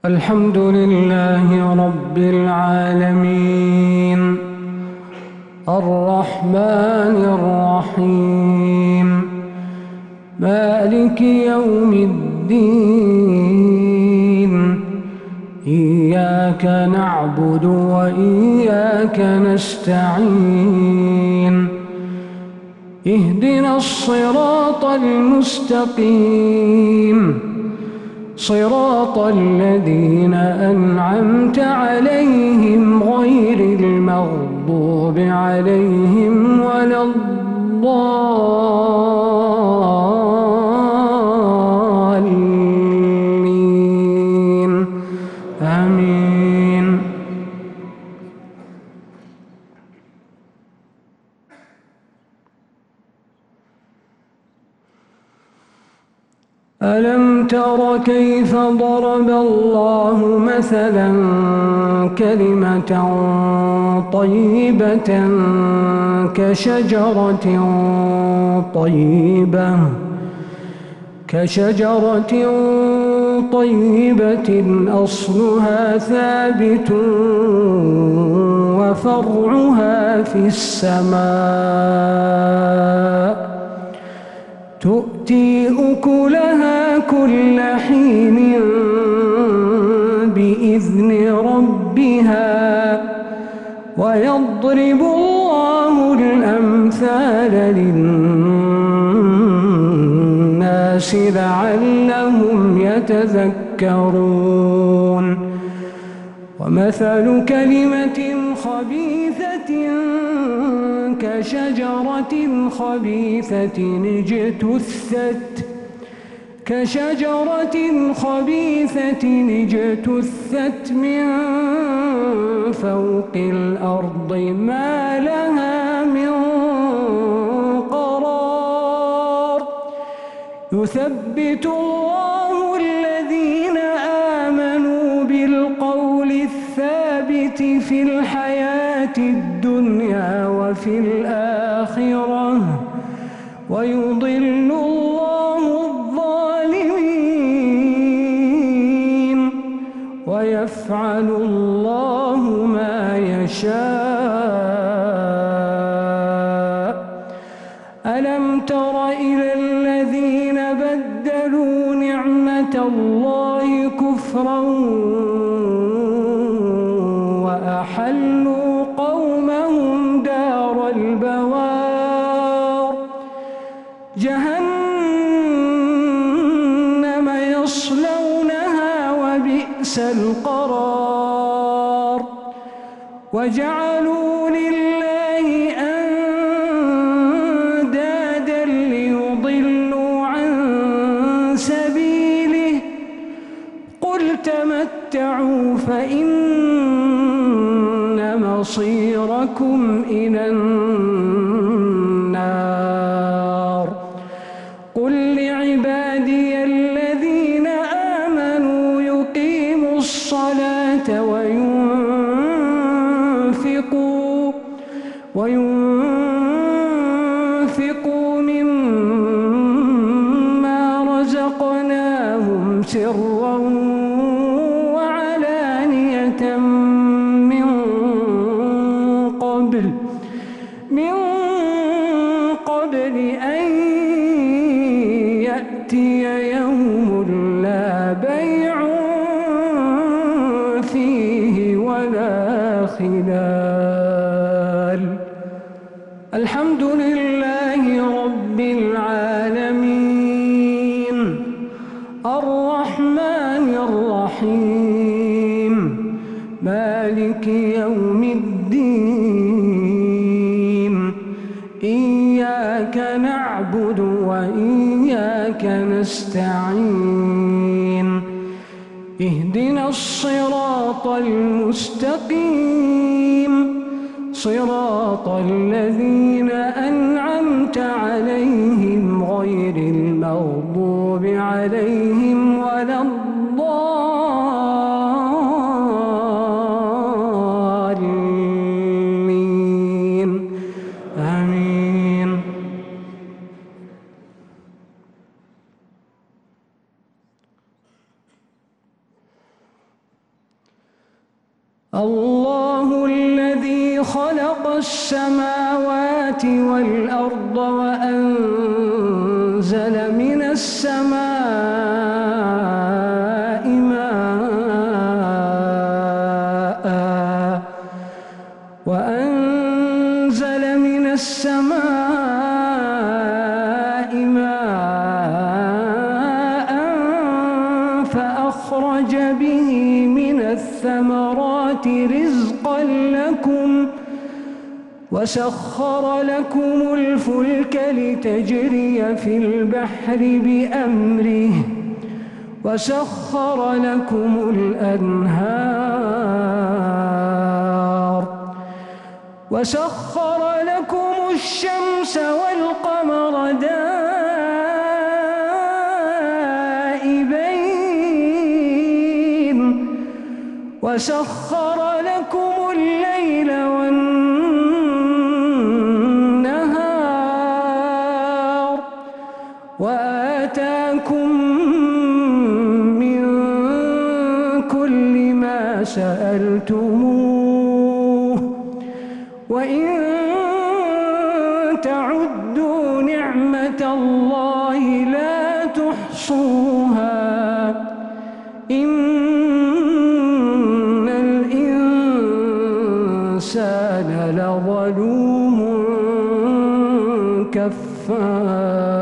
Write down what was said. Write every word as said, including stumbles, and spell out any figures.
الحمد لله رب العالمين الرحمن الرحيم مالك يوم الدين إياك نعبد وإياك نستعين اهدنا الصراط المستقيم صراط الذين أنعمت عليهم غير المغضوب عليهم ولا الضالين آمين. ألم تر كيف ضرب الله مثلا كلمة طيبة كشجرة طيبة كشجرة طيبة أصلها ثابت وفرعها في السماء تؤتي أكلها كل حين بإذن ربها ويضرب الله الأمثال للناس لعلهم يتذكرون ومثل كلمة خبيثة كشجرة خبيثة اجتثت كشجرة خبيثة اجتثت من فوق الأرض ما لها من قرار يثبت الله الذين آمنوا بالقول الثابت في الحياة الدنيا وفي الآخرة ويضل الله الظالمين ويفعل الله ما يشاء. ألم تر إلى الذين بدلوا نعمة الله كفرا وأحلوا قومهم دار البوار جهنم يصلونها وبئس القرار وجعلوا لله أندادا ليضلوا عن سبيله قل تمتعوا فإن مصيركم إلى النار قل لعبادي الذين آمنوا يقيموا الصلاة وينفقوا وينفقوا مما رزقناهم سرا وعلانية من قبل أن يأتي يوم لا بيع فيه ولا خلال. الحمد لله رب العالمين الرحمن الرحيم مالك يوم الدين إياك نعبد وإياك نستعين اهدنا الصراط المستقيم صراط الذين أنعمت عليهم غير المغضوب عليهم ولا الضالين آمين. الله الذي خلق السماوات والأرض وأنزل من السماء ماء وأنزل من السماء ماء فأخرج به من الثمرات رزقا لكم وسخر لكم الفلك لتجري في البحر بأمره وسخر لكم الأنهار وسخر لكم الشمس والقمر دائبين وسخر لكم الليل والنهار وآتاكم من كل ما سألتموه وإن تعدوا نعمة الله لا تحصوها إن الإنسان لظلوم كفار.